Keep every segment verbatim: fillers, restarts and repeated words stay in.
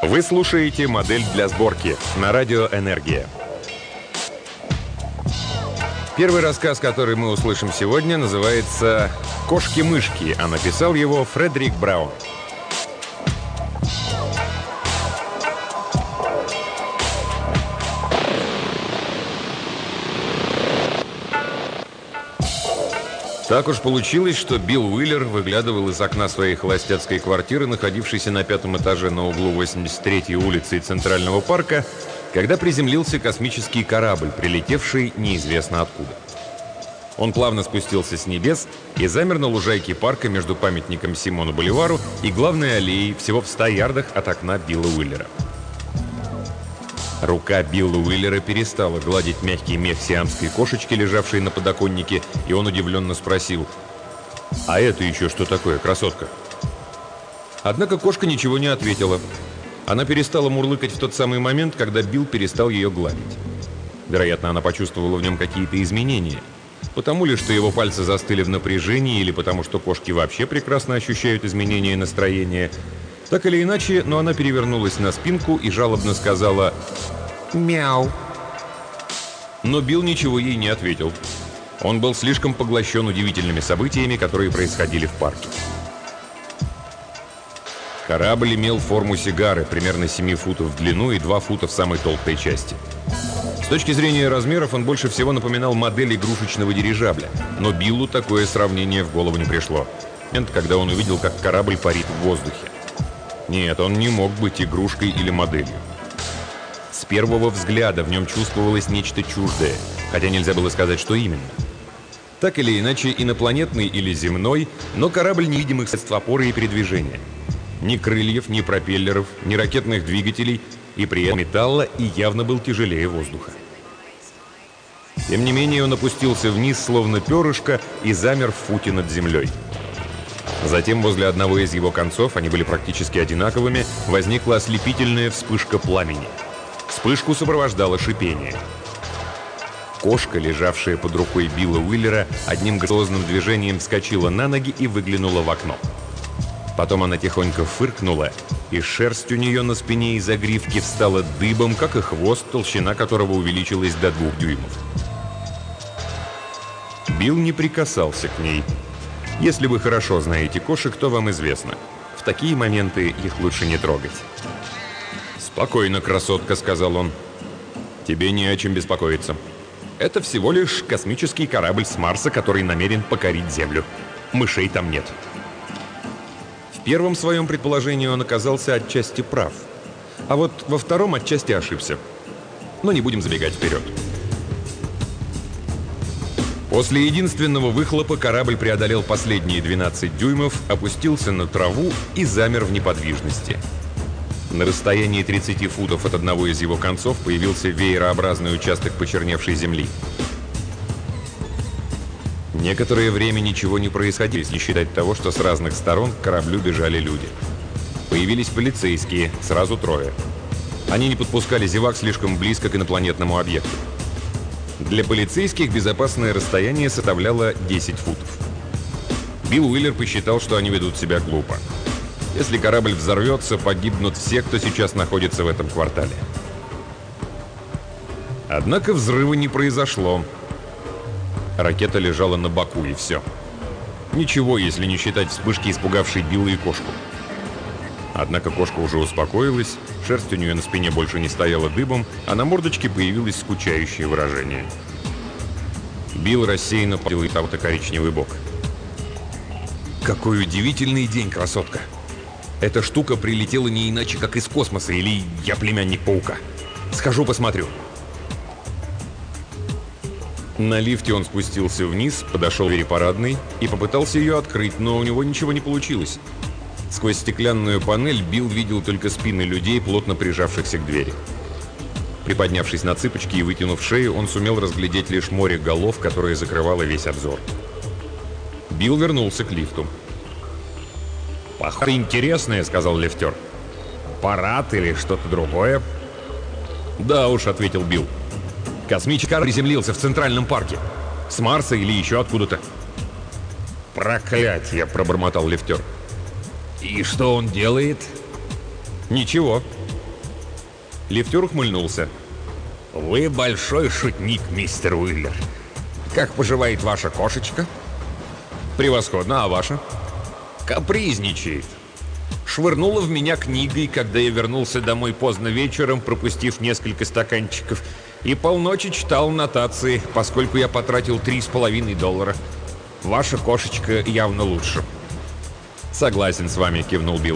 Вы слушаете «Модель для сборки» на радио «Энергия». Первый рассказ, который мы услышим сегодня, называется «Кошки-мышки», а написал его Фредерик Браун. Так уж получилось, что Билл Уиллер выглядывал из окна своей холостяцкой квартиры, находившейся на пятом этаже на углу восемьдесят третьей улицы и Центрального парка, когда приземлился космический корабль, прилетевший неизвестно откуда. Он плавно спустился с небес и замер на лужайке парка между памятником Симону Боливару и главной аллеей всего в ста ярдах от окна Билла Уиллера. Рука Билла Уиллера перестала гладить мягкий мех сиамской кошечки, лежавшей на подоконнике, и он удивленно спросил: «А это еще что такое, красотка?» Однако кошка ничего не ответила. Она перестала мурлыкать в тот самый момент, когда Билл перестал ее гладить. Вероятно, она почувствовала в нем какие-то изменения. Потому ли, что его пальцы застыли в напряжении, или потому что кошки вообще прекрасно ощущают изменения настроения. Так или иначе, но она перевернулась на спинку и жалобно сказала «Мяу». Но Билл ничего ей не ответил. Он был слишком поглощен удивительными событиями, которые происходили в парке. Корабль имел форму сигары, примерно семь футов в длину и два фута в самой толстой части. С точки зрения размеров он больше всего напоминал модель игрушечного дирижабля, но Биллу такое сравнение в голову не пришло. Это когда он увидел, как корабль парит в воздухе. Нет, он не мог быть игрушкой или моделью. С первого взгляда в нем чувствовалось нечто чуждое, хотя нельзя было сказать, что именно. Так или иначе, инопланетный или земной, но корабль невидимых средств опоры и передвижения. Ни крыльев, ни пропеллеров, ни ракетных двигателей, и при этом металла, и явно был тяжелее воздуха. Тем не менее, он опустился вниз, словно перышко, и замер в футе над землей. Затем возле одного из его концов, они были практически одинаковыми, возникла ослепительная вспышка пламени. Вспышку сопровождало шипение. Кошка, лежавшая под рукой Билла Уиллера, одним грациозным движением вскочила на ноги и выглянула в окно. Потом она тихонько фыркнула, и шерсть у нее на спине и загривке встала дыбом, как и хвост, толщина которого увеличилась до двух дюймов. Билл не прикасался к ней. Если вы хорошо знаете кошек, то вам известно. В такие моменты их лучше не трогать. «Спокойно, красотка», — сказал он. «Тебе не о чем беспокоиться. Это всего лишь космический корабль с Марса, который намерен покорить Землю. Мышей там нет». В первом своем предположении он оказался отчасти прав. А вот во втором отчасти ошибся. Но не будем забегать вперед. После единственного выхлопа корабль преодолел последние двенадцать дюймов, опустился на траву и замер в неподвижности. На расстоянии тридцати футов от одного из его концов появился веерообразный участок почерневшей земли. Некоторое время ничего не происходило, если не считать того, что с разных сторон к кораблю бежали люди. Появились полицейские, сразу трое. Они не подпускали зевак слишком близко к инопланетному объекту. Для полицейских безопасное расстояние составляло десять футов. Билл Уиллер посчитал, что они ведут себя глупо. Если корабль взорвется, погибнут все, кто сейчас находится в этом квартале. Однако взрыва не произошло. Ракета лежала на боку, и все. Ничего, если не считать вспышки, испугавшей Билла и кошку. Однако кошка уже успокоилась, шерсть у нее на спине больше не стояла дыбом, а на мордочке появилось скучающее выражение. Билл рассеянно подел ауто-коричневый бок. «Какой удивительный день, красотка! Эта штука прилетела не иначе, как из космоса, или я племянник паука. Схожу посмотрю». На лифте он спустился вниз, подошел к двери парадной и попытался ее открыть, но у него ничего не получилось. Сквозь стеклянную панель Билл видел только спины людей, плотно прижавшихся к двери. Приподнявшись на цыпочки и вытянув шею, он сумел разглядеть лишь море голов, которое закрывало весь обзор. Билл вернулся к лифту. «Похоже, интересное», — сказал лифтер. «Парад или что-то другое?» «Да уж», — ответил Билл. «Космический корабль приземлился в Центральном парке. С Марса или еще откуда-то». «Проклятье!» — пробормотал лифтер. «И что он делает?» «Ничего. Лифтер ухмыльнулся. «Вы большой шутник, мистер Уиллер. Как поживает ваша кошечка?» «Превосходно, а ваша?» «Капризничает. Швырнула в меня книгой, когда я вернулся домой поздно вечером, пропустив несколько стаканчиков, и полночи читал нотации, поскольку я потратил три с половиной доллара. Ваша кошечка явно лучше». «Согласен с вами», — кивнул Билл.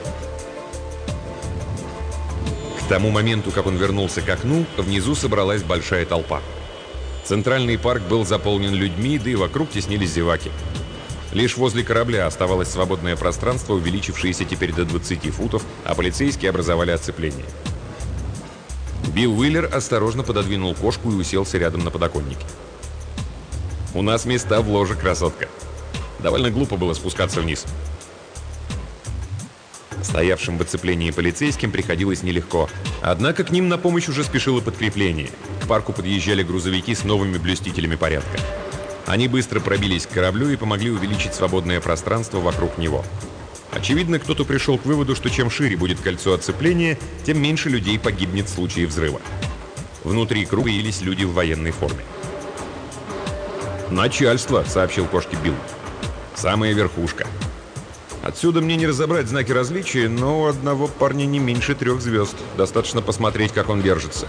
К тому моменту, как он вернулся к окну, внизу собралась большая толпа. Центральный парк был заполнен людьми, да и вокруг теснились зеваки. Лишь возле корабля оставалось свободное пространство, увеличившееся теперь до двадцати футов, а полицейские образовали оцепление. Билл Уиллер осторожно пододвинул кошку и уселся рядом на подоконнике. «У нас места в ложе, красотка. Довольно глупо было спускаться вниз». Стоявшим в оцеплении полицейским приходилось нелегко. Однако к ним на помощь уже спешило подкрепление. К парку подъезжали грузовики с новыми блюстителями порядка. Они быстро пробились к кораблю и помогли увеличить свободное пространство вокруг него. Очевидно, кто-то пришел к выводу, что чем шире будет кольцо оцепления, тем меньше людей погибнет в случае взрыва. Внутри круга явились люди в военной форме. «Начальство», — сообщил кошке Билл. «Самая верхушка. Отсюда мне не разобрать знаки различия, но у одного парня не меньше трех звезд. Достаточно посмотреть, как он держится».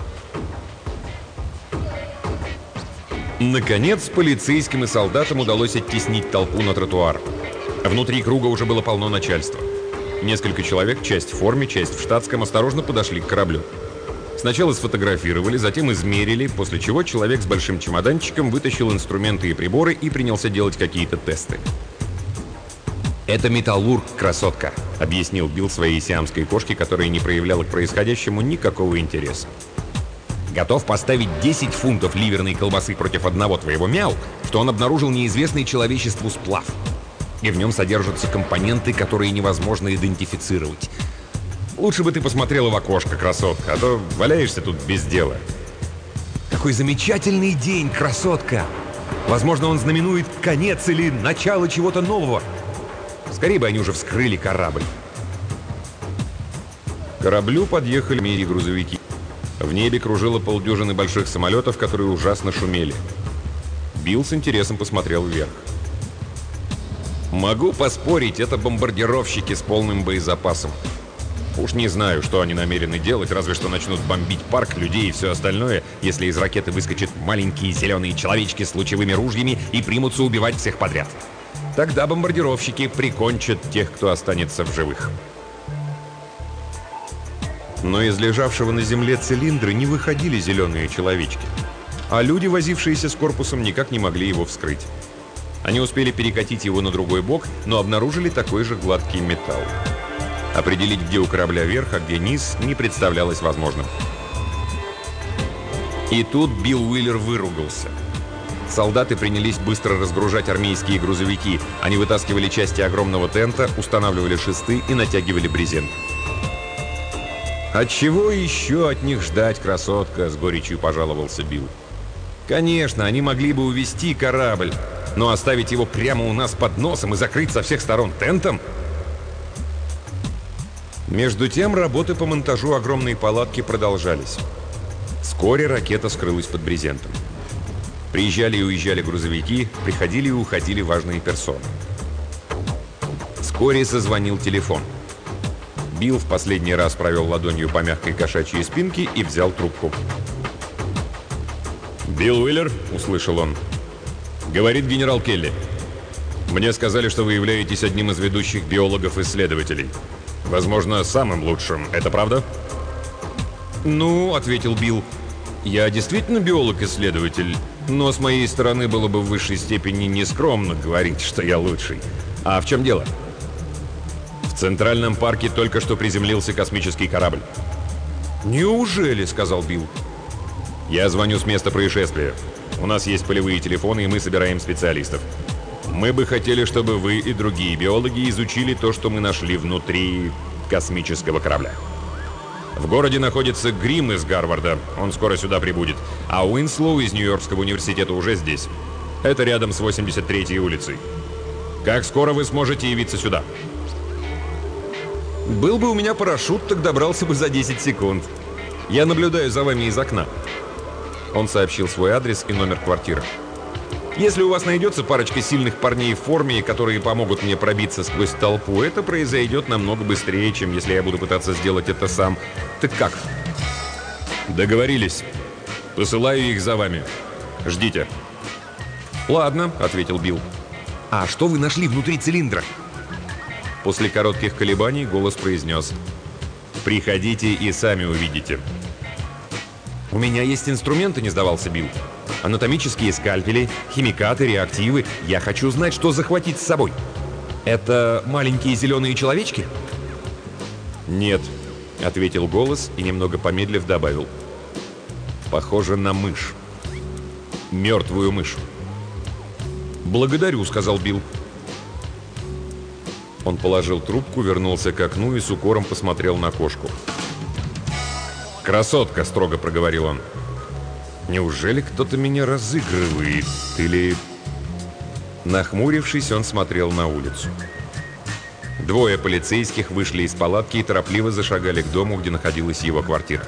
Наконец, полицейским и солдатам удалось оттеснить толпу на тротуар. Внутри круга уже было полно начальства. Несколько человек, часть в форме, часть в штатском, осторожно подошли к кораблю. Сначала сфотографировали, затем измерили, после чего человек с большим чемоданчиком вытащил инструменты и приборы и принялся делать какие-то тесты. «Это металлург, красотка», — объяснил Билл своей сиамской кошке, которая не проявляла к происходящему никакого интереса. «Готов поставить десять фунтов ливерной колбасы против одного твоего мяу, что он обнаружил неизвестный человечеству сплав. И в нем содержатся компоненты, которые невозможно идентифицировать. Лучше бы ты посмотрела в окошко, красотка, а то валяешься тут без дела». «Какой замечательный день, красотка! Возможно, он знаменует конец или начало чего-то нового. Скорее бы они уже вскрыли корабль». К кораблю подъехали мири грузовики. В небе кружило полдюжины больших самолетов, которые ужасно шумели. Билл с интересом посмотрел вверх. «Могу поспорить, это бомбардировщики с полным боезапасом. Уж не знаю, что они намерены делать, разве что начнут бомбить парк, людей и все остальное, если из ракеты выскочат маленькие зеленые человечки с лучевыми ружьями и примутся убивать всех подряд. Тогда бомбардировщики прикончат тех, кто останется в живых». Но из лежавшего на земле цилиндра не выходили зеленые человечки, а люди, возившиеся с корпусом, никак не могли его вскрыть. Они успели перекатить его на другой бок, но обнаружили такой же гладкий металл. Определить, где у корабля верх, а где низ, не представлялось возможным. И тут Билл Уиллер выругался. Солдаты принялись быстро разгружать армейские грузовики. Они вытаскивали части огромного тента, устанавливали шесты и натягивали брезент. «От чего еще от них ждать, красотка?» — с горечью пожаловался Билл. «Конечно, они могли бы увести корабль, но оставить его прямо у нас под носом и закрыть со всех сторон тентом?» Между тем, работы по монтажу огромной палатки продолжались. Вскоре ракета скрылась под брезентом. Приезжали и уезжали грузовики, приходили и уходили важные персоны. Вскоре зазвонил телефон. Билл в последний раз провел ладонью по мягкой кошачьей спинке и взял трубку. «Билл Уиллер?» — услышал он. «Говорит генерал Келли. Мне сказали, что вы являетесь одним из ведущих биологов-исследователей. Возможно, самым лучшим. Это правда?» «Ну, — ответил Билл, — я действительно биолог-исследователь, но с моей стороны было бы в высшей степени нескромно говорить, что я лучший. А в чем дело?» «В Центральном парке только что приземлился космический корабль». «Неужели?» — сказал Билл. «Я звоню с места происшествия. У нас есть полевые телефоны, и мы собираем специалистов. Мы бы хотели, чтобы вы и другие биологи изучили то, что мы нашли внутри космического корабля. В городе находится Грим из Гарварда, он скоро сюда прибудет, а Уинслоу из Нью-Йоркского университета уже здесь. Это рядом с восемьдесят третьей улицей. Как скоро вы сможете явиться сюда?» «Был бы у меня парашют, так добрался бы за десять секунд. Я наблюдаю за вами из окна». Он сообщил свой адрес и номер квартиры. «Если у вас найдется парочка сильных парней в форме, которые помогут мне пробиться сквозь толпу, это произойдет намного быстрее, чем если я буду пытаться сделать это сам. Так как?» «Договорились. Посылаю их за вами. Ждите». «Ладно», — ответил Билл. «А что вы нашли внутри цилиндра?» После коротких колебаний голос произнес: «Приходите и сами увидите». «У меня есть инструменты», — не сдавался Билл. «Анатомические скальпели, химикаты, реактивы. Я хочу знать, что захватить с собой. Это маленькие зеленые человечки?» «Нет», — ответил голос и, немного помедлив, добавил: «Похоже на мышь. Мертвую мышь». «Благодарю», — сказал Билл. Он положил трубку, вернулся к окну и с укором посмотрел на кошку. «Красотка», — строго проговорил он. «Неужели кто-то меня разыгрывает? Или...» Нахмурившись, он смотрел на улицу. Двое полицейских вышли из палатки и торопливо зашагали к дому, где находилась его квартира.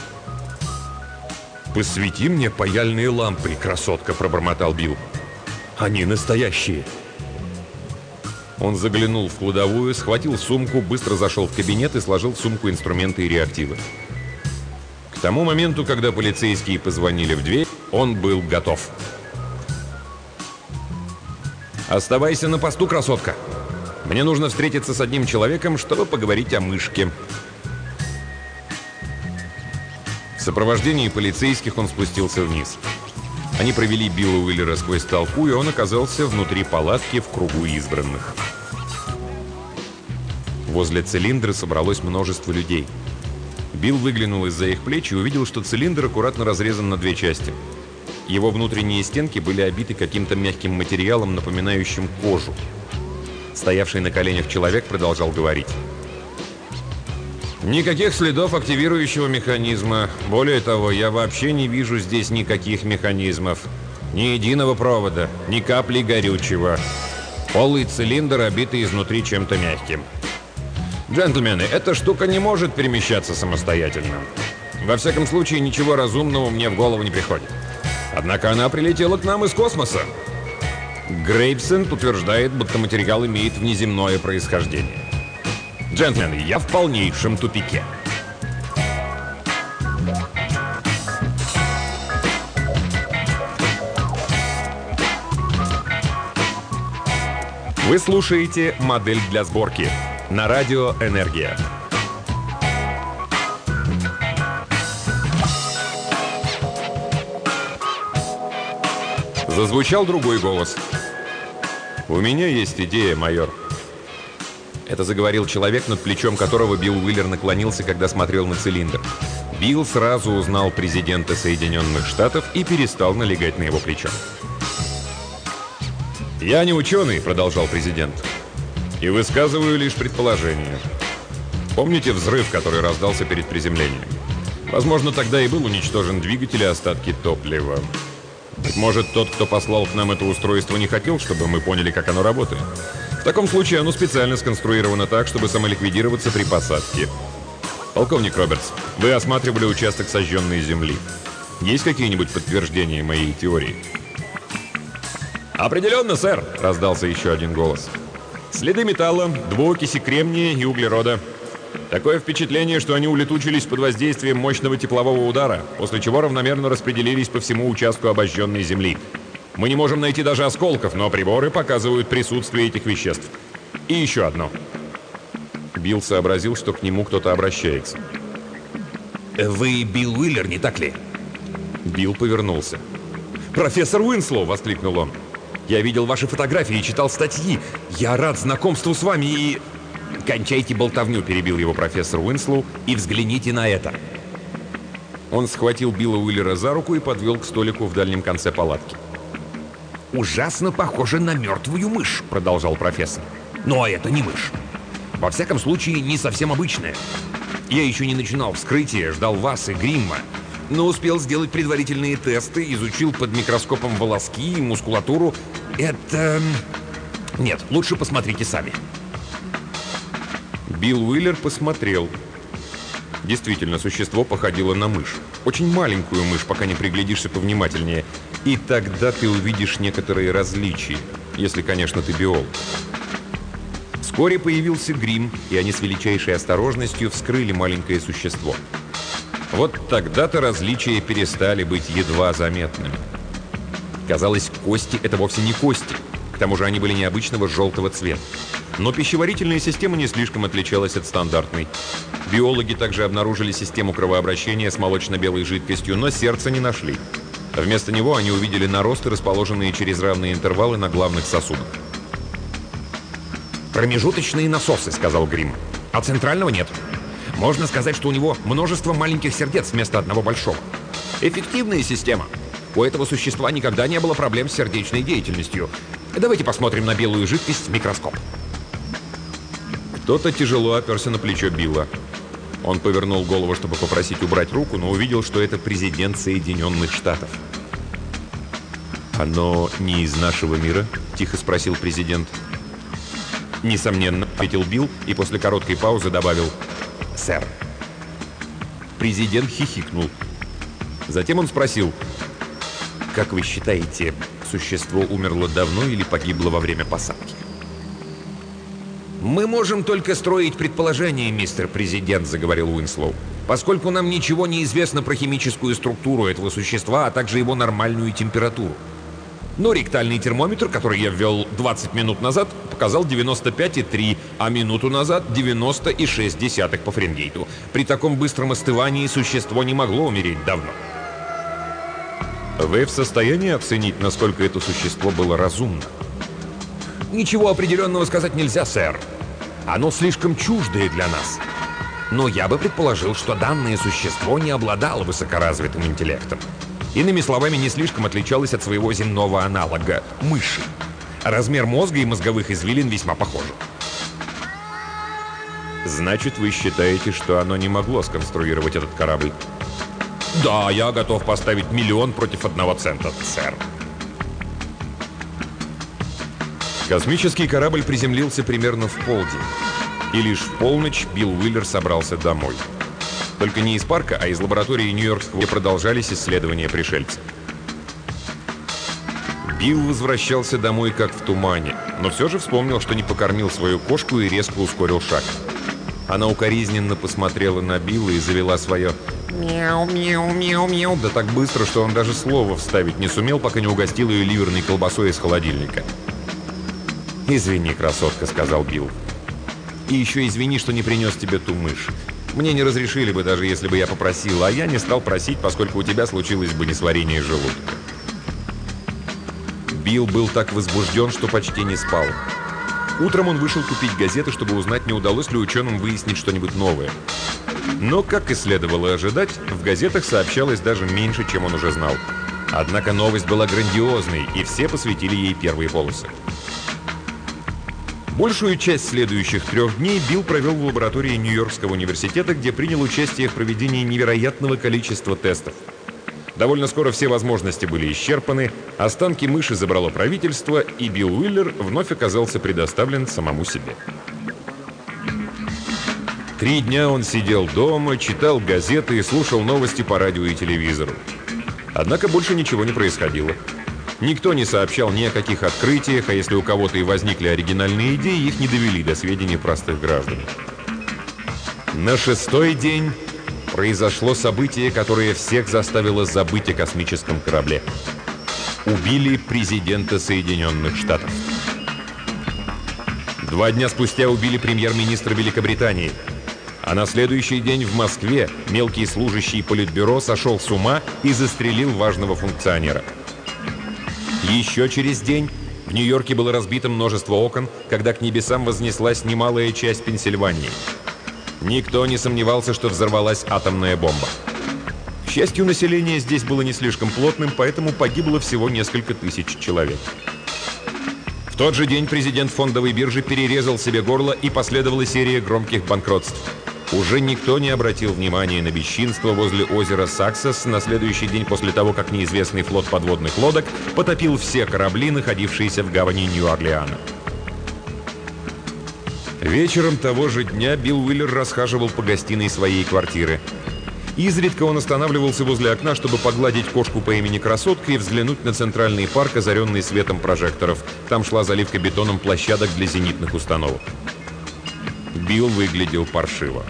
«Посвети мне паяльные лампы, красотка», — пробормотал Билл. «Они настоящие». Он заглянул в кладовую, схватил сумку, быстро зашел в кабинет и сложил в сумку инструменты и реактивы. К тому моменту, когда полицейские позвонили в дверь, он был готов. «Оставайся на посту, красотка. Мне нужно встретиться с одним человеком, чтобы поговорить о мышке». В сопровождении полицейских он спустился вниз. Они провели Билла Уиллера сквозь толпу, и он оказался внутри палатки в кругу избранных. Возле цилиндра собралось множество людей. Билл выглянул из-за их плеч и увидел, что цилиндр аккуратно разрезан на две части. Его внутренние стенки были обиты каким-то мягким материалом, напоминающим кожу. Стоявший на коленях человек продолжал говорить. «Никаких следов активирующего механизма. Более того, я вообще не вижу здесь никаких механизмов. Ни единого провода, ни капли горючего. Полый цилиндр, обитый изнутри чем-то мягким. Джентльмены, эта штука не может перемещаться самостоятельно. Во всяком случае, ничего разумного мне в голову не приходит. Однако она прилетела к нам из космоса. Грейвсенд утверждает, будто материал имеет внеземное происхождение. Джентльмены, я в полнейшем тупике». Вы слушаете «Модель для сборки» на радио «Энергия». Зазвучал другой голос. «У меня есть идея, майор». Это заговорил человек, над плечом которого Билл Уиллер наклонился, когда смотрел на цилиндр. Билл сразу узнал президента Соединенных Штатов и перестал налегать на его плечо. «Я не ученый», — продолжал президент, — «и высказываю лишь предположение. Помните взрыв, который раздался перед приземлением? Возможно, тогда и был уничтожен двигатель и остатки топлива. Быть может, тот, кто послал к нам это устройство, не хотел, чтобы мы поняли, как оно работает. В таком случае оно специально сконструировано так, чтобы самоликвидироваться при посадке. Полковник Робертс, вы осматривали участок сожженной земли. Есть какие-нибудь подтверждения моей теории?» «Определенно, сэр», — раздался еще один голос. «Следы металла, двуокиси кремния и углерода. Такое впечатление, что они улетучились под воздействием мощного теплового удара, после чего равномерно распределились по всему участку обожженной земли. Мы не можем найти даже осколков, но приборы показывают присутствие этих веществ. И еще одно». Билл сообразил, что к нему кто-то обращается. «Вы Билл Уиллер, не так ли?» Билл повернулся. «Профессор Уинслоу!» — воскликнул он. «Я видел ваши фотографии и читал статьи. Я рад знакомству с вами и...» «Кончайте болтовню», — перебил его профессор Уинслоу, «и взгляните на это». Он схватил Билла Уиллера за руку и подвел к столику в дальнем конце палатки. «Ужасно похоже на мертвую мышь», — продолжал профессор. «Но это не мышь. Во всяком случае, не совсем обычная. Я еще не начинал вскрытие, ждал вас и гримма, но успел сделать предварительные тесты, изучил под микроскопом волоски и мускулатуру. Это... Нет, лучше посмотрите сами». Билл Уиллер посмотрел. Действительно, существо походило на мышь. Очень маленькую мышь, пока не приглядишься повнимательнее. И тогда ты увидишь некоторые различия, если, конечно, ты биолог. Вскоре появился грим, и они с величайшей осторожностью вскрыли маленькое существо. Вот тогда-то различия перестали быть едва заметными. Казалось, кости — это вовсе не кости. К тому же они были необычного желтого цвета. Но пищеварительная система не слишком отличалась от стандартной. Биологи также обнаружили систему кровообращения с молочно-белой жидкостью, но сердца не нашли. Вместо него они увидели наросты, расположенные через равные интервалы на главных сосудах. «Промежуточные насосы», — сказал Грим. «А центрального нет. Можно сказать, что у него множество маленьких сердец вместо одного большого. Эффективная система. У этого существа никогда не было проблем с сердечной деятельностью. Давайте посмотрим на белую жидкость в микроскоп». Кто-то тяжело оперся на плечо Билла. Он повернул голову, чтобы попросить убрать руку, но увидел, что это президент Соединенных Штатов. «Оно не из нашего мира?» — тихо спросил президент. «Несомненно», — ответил Билл и после короткой паузы добавил: «Сэр». Президент хихикнул. Затем он спросил: «Как вы считаете, существо умерло давно или погибло во время посадки?» «Мы можем только строить предположения, мистер президент», — заговорил Уинслоу, «поскольку нам ничего не известно про химическую структуру этого существа, а также его нормальную температуру. Но ректальный термометр, который я ввел двадцать минут назад, показал девяносто пять и три, а минуту назад девяносто и шесть десятых по Фаренгейту. При таком быстром остывании существо не могло умереть давно». «Вы в состоянии оценить, насколько это существо было разумно?» «Ничего определенного сказать нельзя, сэр. Оно слишком чуждое для нас. Но я бы предположил, что данное существо не обладало высокоразвитым интеллектом. Иными словами, не слишком отличалось от своего земного аналога — мыши. Размер мозга и мозговых извилин весьма похожи». «Значит, вы считаете, что оно не могло сконструировать этот корабль?» «Да, я готов поставить миллион против одного цента, сэр». Космический корабль приземлился примерно в полдень. И лишь в полночь Билл Уиллер собрался домой. Только не из парка, а из лаборатории Нью-Йоркского, где продолжались исследования пришельцев. Билл возвращался домой как в тумане, но все же вспомнил, что не покормил свою кошку, и резко ускорил шаг. Она укоризненно посмотрела на Билла и завела свое «мяу-мяу-мяу-мяу» да так быстро, что он даже слова вставить не сумел, пока не угостил ее ливерной колбасой из холодильника. «Извини, красотка», — сказал Билл. «И еще извини, что не принес тебе ту мышь. Мне не разрешили бы, даже если бы я попросил, а я не стал просить, поскольку у тебя случилось бы несварение желудка». Билл был так возбужден, что почти не спал. Утром он вышел купить газеты, чтобы узнать, не удалось ли ученым выяснить что-нибудь новое. Но, как и следовало ожидать, в газетах сообщалось даже меньше, чем он уже знал. Однако новость была грандиозной, и все посвятили ей первые полосы. Большую часть следующих трех дней Билл провел в лаборатории Нью-Йоркского университета, где принял участие в проведении невероятного количества тестов. Довольно скоро все возможности были исчерпаны, останки мыши забрало правительство, и Билл Уиллер вновь оказался предоставлен самому себе. Три дня он сидел дома, читал газеты и слушал новости по радио и телевизору. Однако больше ничего не происходило. Никто не сообщал ни о каких открытиях, а если у кого-то и возникли оригинальные идеи, их не довели до сведения простых граждан. На шестой день произошло событие, которое всех заставило забыть о космическом корабле. Убили президента Соединенных Штатов. Два дня спустя убили премьер-министра Великобритании. А на следующий день в Москве мелкий служащий политбюро сошел с ума и застрелил важного функционера. Еще через день в Нью-Йорке было разбито множество окон, когда к небесам вознеслась немалая часть Пенсильвании. Никто не сомневался, что взорвалась атомная бомба. К счастью, население здесь было не слишком плотным, поэтому погибло всего несколько тысяч человек. В тот же день президент фондовой биржи перерезал себе горло, и последовала серия громких банкротств. Уже никто не обратил внимания на бесчинство возле озера Саксес на следующий день после того, как неизвестный флот подводных лодок потопил все корабли, находившиеся в гавани Нью-Орлеана. Вечером того же дня Билл Уиллер расхаживал по гостиной своей квартиры. Изредка он останавливался возле окна, чтобы погладить кошку по имени Красотка и взглянуть на центральный парк, озаренный светом прожекторов. Там шла заливка бетоном площадок для зенитных установок. Билл выглядел паршиво.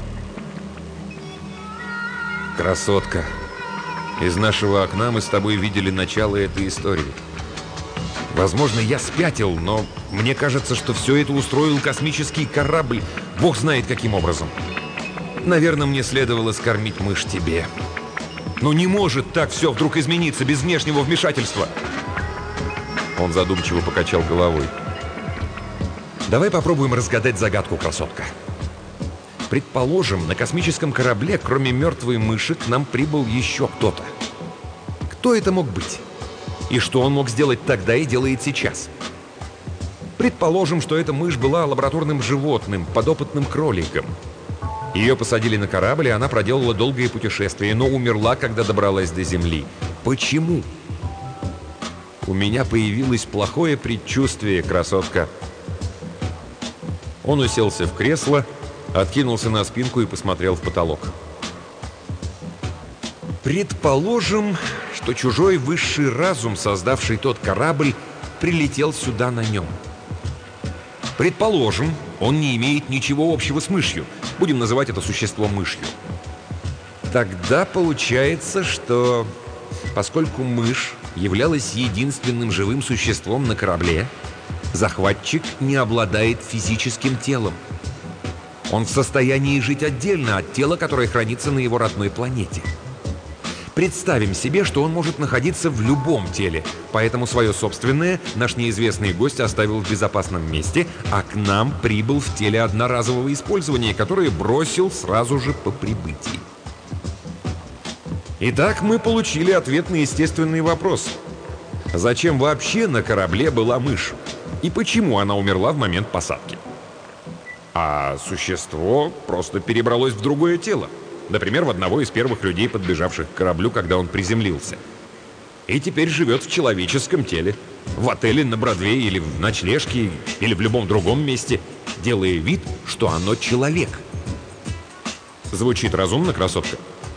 «Красотка, из нашего окна мы с тобой видели начало этой истории. Возможно, я спятил, но мне кажется, что все это устроил космический корабль. Бог знает, каким образом. Наверное, мне следовало скормить мышь тебе. Но не может так все вдруг измениться без внешнего вмешательства». Он задумчиво покачал головой. «Давай попробуем разгадать загадку, красотка. Предположим, на космическом корабле, кроме мертвой мыши, к нам прибыл еще кто-то. Кто это мог быть? И что он мог сделать тогда и делает сейчас? Предположим, что эта мышь была лабораторным животным, подопытным кроликом. Ее посадили на корабль, и она проделала долгое путешествие, но умерла, когда добралась до Земли. Почему? У меня появилось плохое предчувствие, красотка». Он уселся в кресло, откинулся на спинку и посмотрел в потолок. «Предположим, что чужой высший разум, создавший тот корабль, прилетел сюда на нем. Предположим, он не имеет ничего общего с мышью. Будем называть это существо мышью. Тогда получается, что поскольку мышь являлась единственным живым существом на корабле, захватчик не обладает физическим телом. Он в состоянии жить отдельно от тела, которое хранится на его родной планете. Представим себе, что он может находиться в любом теле, поэтому свое собственное наш неизвестный гость оставил в безопасном месте, а к нам прибыл в теле одноразового использования, которое бросил сразу же по прибытии. Итак, мы получили ответ на естественный вопрос. Зачем вообще на корабле была мышь? И почему она умерла в момент посадки? А существо просто перебралось в другое тело. Например, в одного из первых людей, подбежавших к кораблю, когда он приземлился. И теперь живет в человеческом теле. В отеле на Бродвее или в ночлежке, или в любом другом месте, делая вид, что оно человек. Звучит разумно, красотка?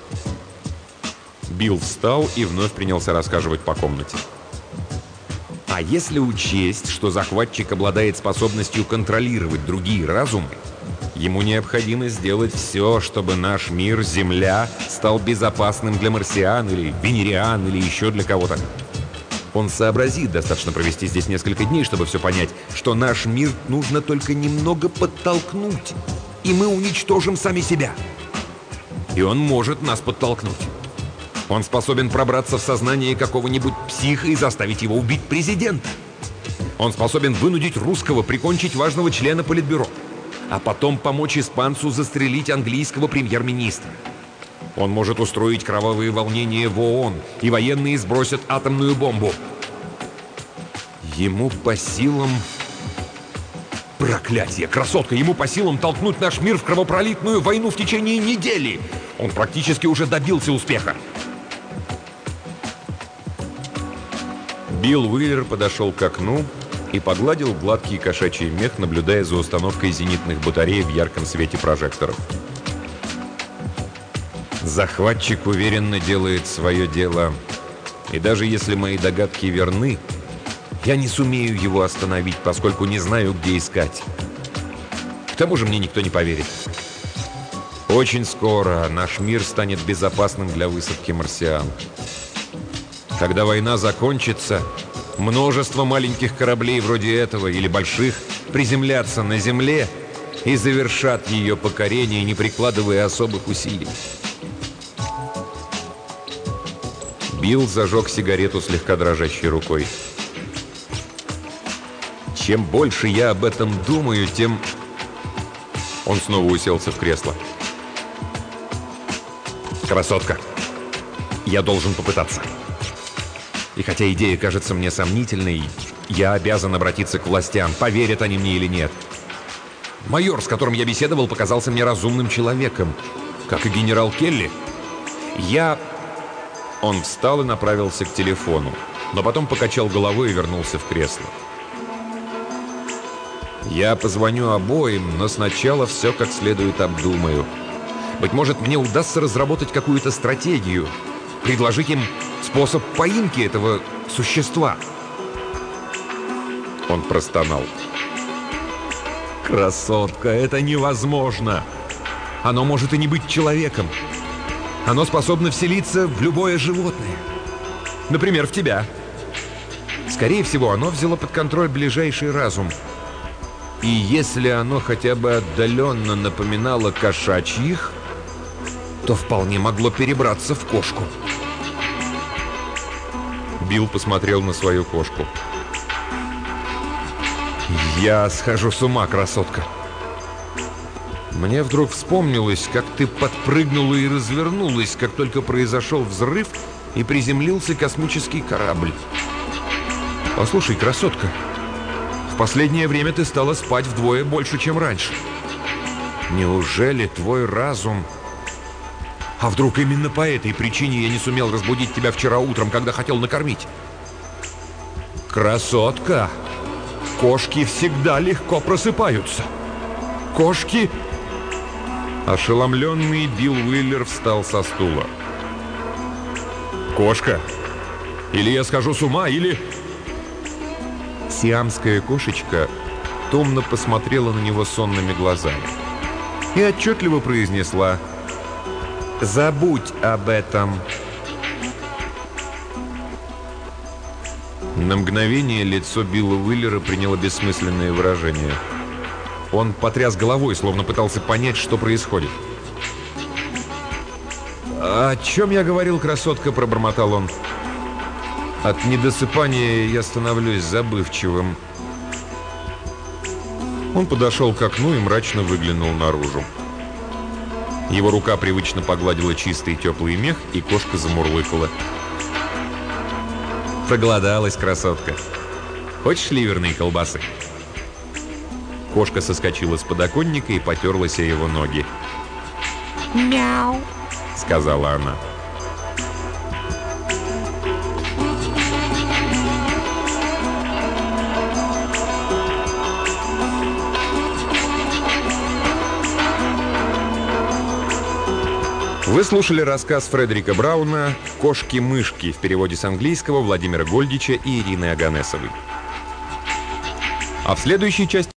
Билл встал и вновь принялся расхаживать по комнате. А если учесть, что захватчик обладает способностью контролировать другие разумы, ему необходимо сделать все, чтобы наш мир, Земля, стал безопасным для марсиан или венериан или еще для кого-то. Он сообразит, достаточно провести здесь несколько дней, чтобы все понять, что наш мир нужно только немного подтолкнуть, и мы уничтожим сами себя. И он может нас подтолкнуть. Он способен пробраться в сознание какого-нибудь психа и заставить его убить президента. Он способен вынудить русского прикончить важного члена политбюро, а потом помочь испанцу застрелить английского премьер-министра. Он может устроить кровавые волнения в ООН, и военные сбросят атомную бомбу. Ему по силам... Проклятие, красотка! Ему по силам толкнуть наш мир в кровопролитную войну в течение недели! Он практически уже добился успеха. Билл Уиллер подошел к окну и погладил гладкий кошачий мех, наблюдая за установкой зенитных батарей в ярком свете прожекторов. Захватчик уверенно делает свое дело. И даже если мои догадки верны, я не сумею его остановить, поскольку не знаю, где искать. К тому же мне никто не поверит. Очень скоро наш мир станет безопасным для высадки марсиан. Когда война закончится, множество маленьких кораблей вроде этого или больших приземлятся на Земле и завершат ее покорение, не прикладывая особых усилий. Билл зажег сигарету слегка дрожащей рукой. Чем больше я об этом думаю, тем... Он снова уселся в кресло. Красотка, я должен попытаться. И хотя идея кажется мне сомнительной, я обязан обратиться к властям, поверят они мне или нет. Майор, с которым я беседовал, показался мне разумным человеком, как и генерал Келли. Я... Он встал и направился к телефону, но потом покачал головой и вернулся в кресло. Я позвоню обоим, но сначала все как следует обдумаю. Быть может, мне удастся разработать какую-то стратегию, предложить им способ поимки этого существа. Он простонал. Красотка, это невозможно. Оно может и не быть человеком. Оно способно вселиться в любое животное. Например, в тебя. Скорее всего, оно взяло под контроль ближайший разум. И если оно хотя бы отдаленно напоминало кошачьих, то вполне могло перебраться в кошку. Билл посмотрел на свою кошку. Я схожу с ума, красотка. Мне вдруг вспомнилось, как ты подпрыгнула и развернулась, как только произошел взрыв и приземлился космический корабль. Послушай, красотка, в последнее время ты стала спать вдвое больше, чем раньше. Неужели твой разум... А вдруг именно по этой причине я не сумел разбудить тебя вчера утром, когда хотел накормить? Красотка! Кошки всегда легко просыпаются. Кошки... Ошеломленный Билл Уиллер встал со стула. Кошка? Или я схожу с ума, или... Сиамская кошечка томно посмотрела на него сонными глазами и отчетливо произнесла: «Забудь об этом». На мгновение лицо Билла Уиллера приняло бессмысленное выражение. Он потряс головой, словно пытался понять, что происходит. «О чем я говорил, красотка?» — пробормотал он. «От недосыпания я становлюсь забывчивым». Он подошел к окну и мрачно выглянул наружу. Его рука привычно погладила чистый теплый мех, и кошка замурлыкала. «Проголодалась, красотка. Хочешь ливерные колбасы?» Кошка соскочила с подоконника и потерлась о его ноги. «Мяу», — сказала она. Вы слушали рассказ Фредерика Брауна «Кошки-мышки» в переводе с английского Владимира Гольдича и Ирины Оганесовой. А в следующей части